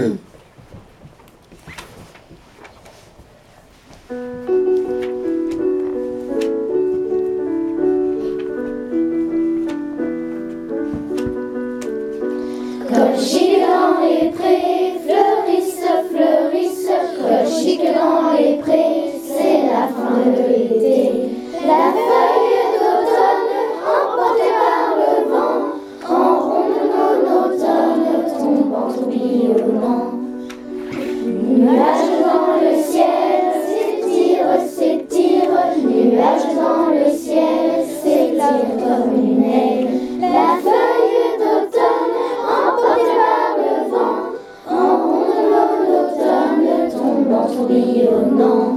Colchique dans les prés, fleurissent, fleurissent, colchique dans les prés, c'est la fin de l'été. La feuille d'automne, emportée par le vent, en ronde monotone, tombe en tourbillonnant. Nuages dans le ciel, s'étire, nuages dans le ciel, s'étire comme une aile. La feuille d'automne, emportée par le vent, en ronde monotone, tombe en tourbillonnant.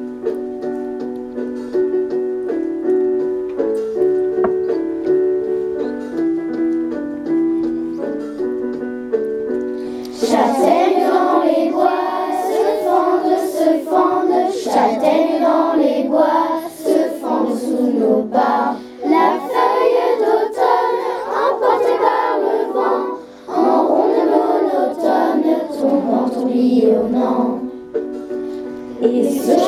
Châtaignes dans les bois, se fendent, châtaignes dans les bois, se fendent sous nos pas. La feuille d'automne, emportée par le vent, en ronde monotone, tombe en tourbillonnant. Et ce